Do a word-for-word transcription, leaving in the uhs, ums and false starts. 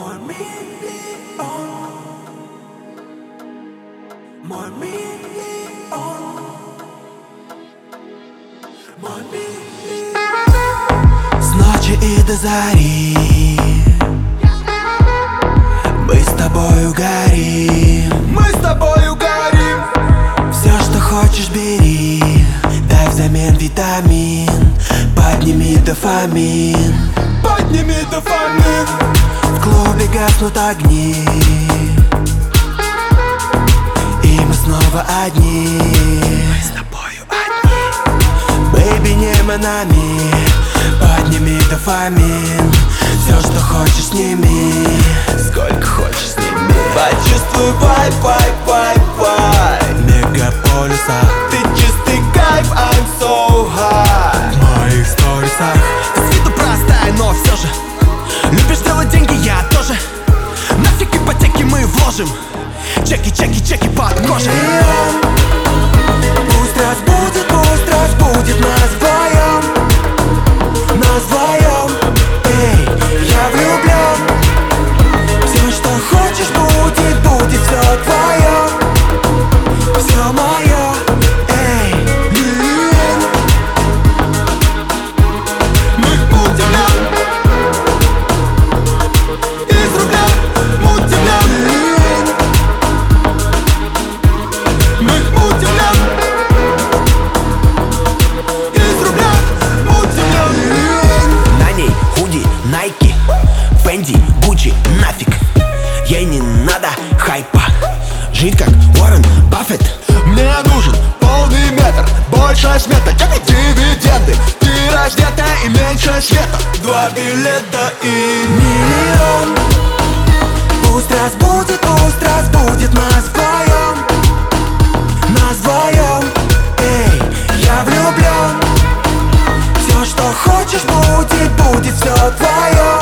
Мой миллион, мой миллион, мой миллион. С ночи и до зари мы с тобою горим, мы с тобою горим. Все, что хочешь, бери, дай взамен витамин. Подними дофамин, подними дофамин. В клубе гаснут огни, и мы снова одни. Мы с тобою одни. Бэйби, не манами, подними дофамин. Все, что хочешь, сними, сколько хочешь, сними. Почувствуй вайб, вайб, вайб, вайб. Мегаполиса, ты чистый кайф, I'm so high. В моих сторисах ты с виду простая, но все же любишь делать деньги, я тоже. Нафиг ипотеки мы вложим. Чеки, чеки, чеки под кожей. Пусть разбудит, пусть разбудит нас вдвоем, нас вдвоем. Эй, я влюблен. Все, что хочешь, будет, будет все твое, все мое. Эй, миллион. Мы мутим лед из рубля, мутим лед. Мы мутим лед из рубля, мутим лед. На ней худи, Найки, Фенди, Гуччи, нафиг. Ей не надо хайпа, жить как Уоррен Баффет. Мне нужен полный метр, больше смета, дивиденды. Ты раздета и меньше света. Два билета и миллион. Пусть разбудит, пусть разбудит нас вдвоем, нас вдвоем. Эй, я влюблен. Все, что хочешь, будет, будет все твое.